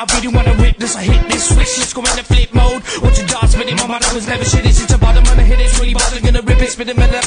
I really wanna whip this, I hit this switch, let's go into flip mode. Watch your dance, spinning my mind, I was never shit, it's a bottom and I hit it, really bottom, gonna rip it, spinning my